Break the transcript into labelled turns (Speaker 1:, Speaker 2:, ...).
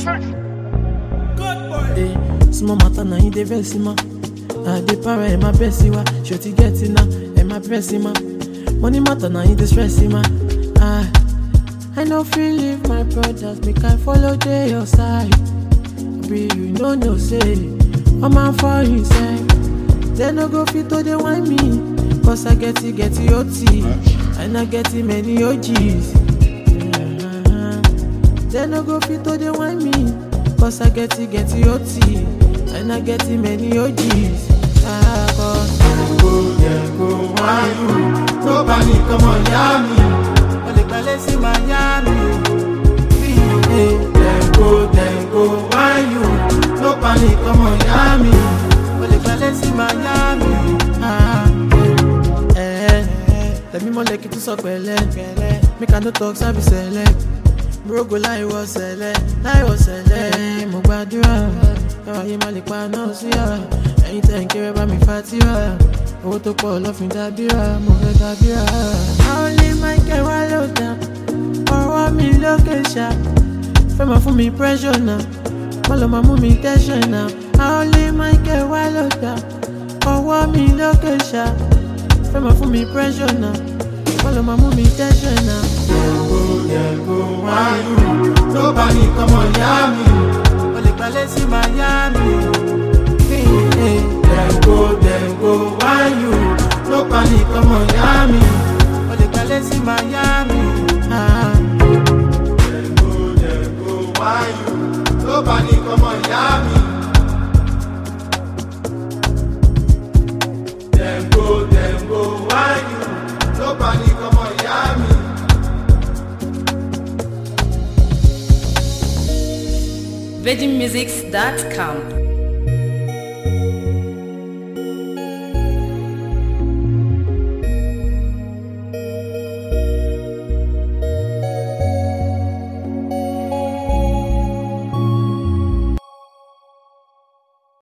Speaker 1: Hey, small matter now you dey vex ma. I dey para and my best wa. Shorty get it now and my press ma. Money matter now you dey stress ma. I no feel leave my brothers, make I follow dey your side. Be you no say, I'm out for inside. They no go fit to dey whine me, cause I get it OT, and I get it many OGs. They no go fit to dey whine me, cause I get it OT, and I get it many OGs. Cause
Speaker 2: Them go whine you, nobody come on Yami.
Speaker 1: Only palace in Miami.
Speaker 2: Them go whine you, nobody come on Yami.
Speaker 1: Only palace in Miami. Let me more like it to suck make I no talk, sabi select. Bro go lie was select, mo gbàdúrà. Káwa yé má lè pa náà sí à. Ẹ̀yin tẹ̀ ń kéré bá mi fatira. Owó tó pọ̀ lọ́fìn dábìrà, mo fẹ́ dábìrà. Only Michael wá ló dá, ọwọ́ mi lókè ṣá. Fẹ́ máa fún mi pressure náà, má lọ máa mú mi tension náà. Only Michael wá ló dá, ọwọ́ mi lókè ṣá. Fẹ́ máa fún mi pressure náà, má lọ máa mú mi tension náà.
Speaker 2: Them go whine you, nobody come on Yami.
Speaker 1: Only palace in Miami.
Speaker 2: Them go whine you, nobody come on Yami.
Speaker 1: Only palace in Miami.
Speaker 2: Them go whine you, nobody come on Yami. Them go whine you, nobody come on Yami.
Speaker 3: VeggieMusics.com